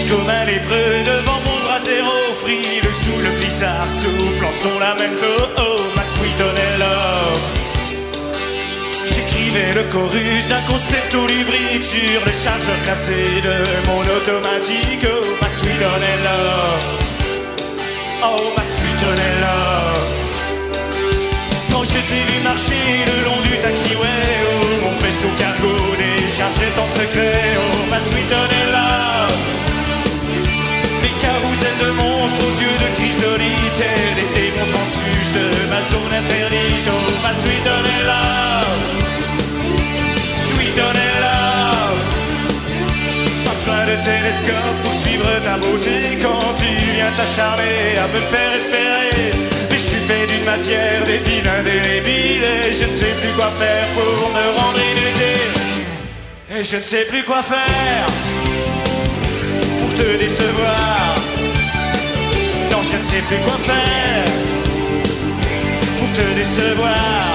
comme un lépreux devant mon bras zéro, frileux sous le blizzard, soufflant son lamento. Oh, ma sweet honey love. J'écrivais le chorus d'un concerto lubrique sur le chargeur glacé de mon automatique. Oh, ma sweet honey love. Oh, ma sweet honey love. Quand je t'ai vu marcher le long du taxiway, oh, mon vaisseau cargo déchargeait en secret. Oh, ma sweet honey love. Les carousels de monstres aux yeux de chrysolite, elle était mon transfuge de ma zone interdite. Oh, ma sweet honey love. Sweet honey love. Pas besoin de télescope pour suivre ta beauté quand tu viens t'acharner à me faire espérer. Mais je suis fait d'une matière débile, indélébile, et je ne sais plus quoi faire pour me rendre inutile. Et je ne sais plus quoi faire pour te décevoir. Non, je ne sais plus quoi faire pour te décevoir.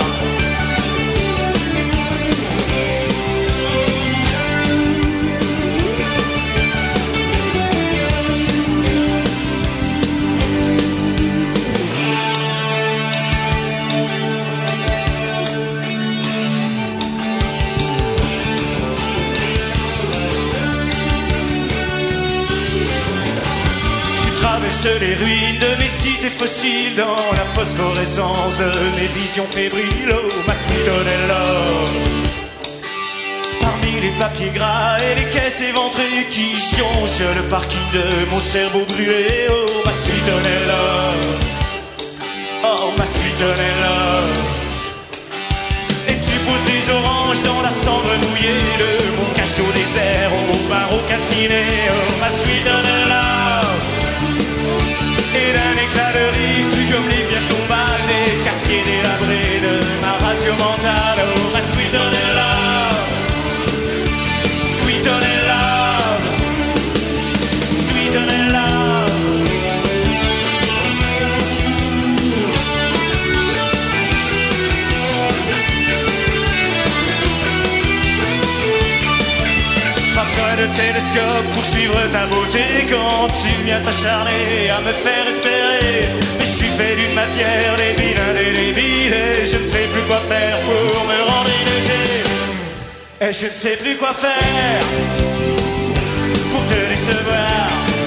Traverse les ruines de mes cités fossiles dans la phosphorescence de mes visions fébriles. Oh, ma sweet honey love. Parmi les papiers gras et les caisses éventrées qui jonchent le parking de mon cerveau brûlé. Oh, ma sweet honey love. Oh, ma sweet honey love. Et tu pousses des oranges dans la cendre mouillée de mon cachot désert au barreau calciné. Oh, ma sweet honey love. Et d'un éclat de rire, tu gommes les pierres tombales des quartiers délabrés de ma radio mentale. Oh, ma sweet honey love. Sweet honey love. Sweet honey love. Pas besoin de télescope pour suivre ta beauté quand tu viens t'acharner à me faire espérer. Mais je suis fait d'une matière débile, indélébile, et je ne sais plus quoi faire pour me rendre inutile. Et je ne sais plus quoi faire pour te décevoir.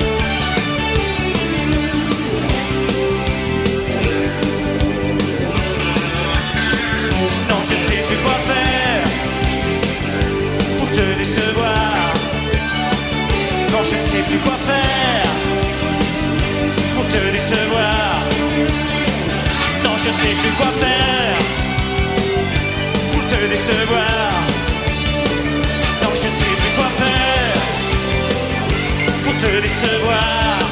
Non, je ne sais plus quoi faire pour te décevoir. Non, je ne sais plus quoi faire pour te décevoir. Non, je ne sais plus quoi faire pour te décevoir. Non, je ne sais plus quoi faire pour te décevoir.